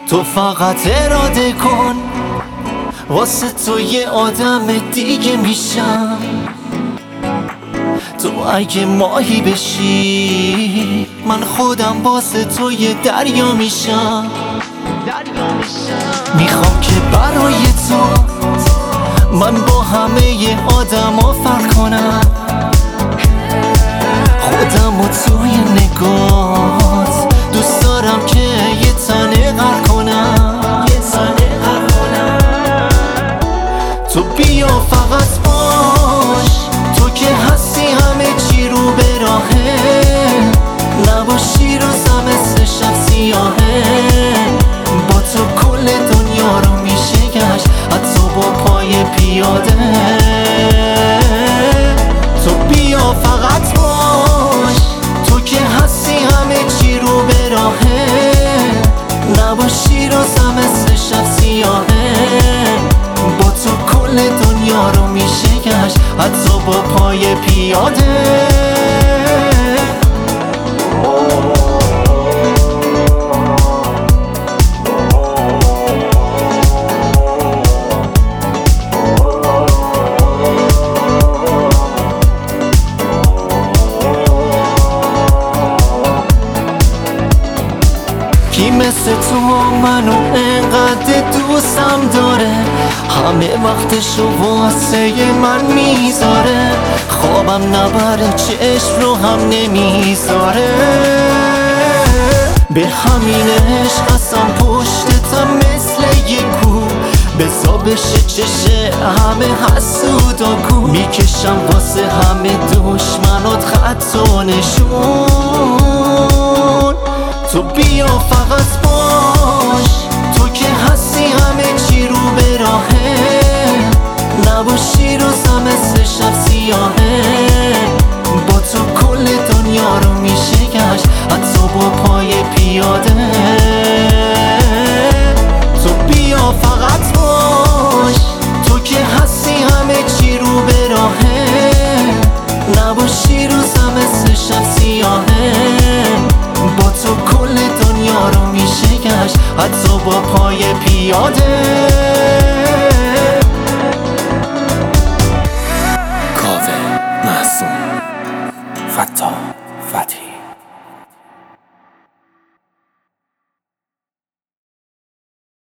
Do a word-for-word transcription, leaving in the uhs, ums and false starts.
تو فقط اراده کن، واسه تو یه آدم دیگه میشم. تو اگه ماهی بشی من خودم واسه تو یه دریا میشم. میخوام که برای تو من با همه آدم ها فرق کنم، خودم و توی نگات دوست دارم که یه تنه غرق کنم. تو بیا فقط باش، تو که هستی همه چی رو به راهه، نباشی روزم مثل شب سیاهه. با تو کل دنیا رو میشه گشت، حتی با پای پیاده. تو بیا فقط باش، تو که هستی همه چی رو به راهه، نباشی روزم مثل شب سیاهه. با تو کل دنیا رو میشه گشت، حتی با پای پیاده. کی مثل تو منو انقدر دوستم داره، همه وقتشو واسه من میذاره، خوابم نبره چشم رو هم نمیذاره. به همین عشق هستم پشتتم مثل یه کو، بزا بشه چشه همه حسودا کو. میکشم واسه همه دشمنات خط و نشون. تو بیا فقط باش، تو که هستی همه چی رو به راهه، نباشی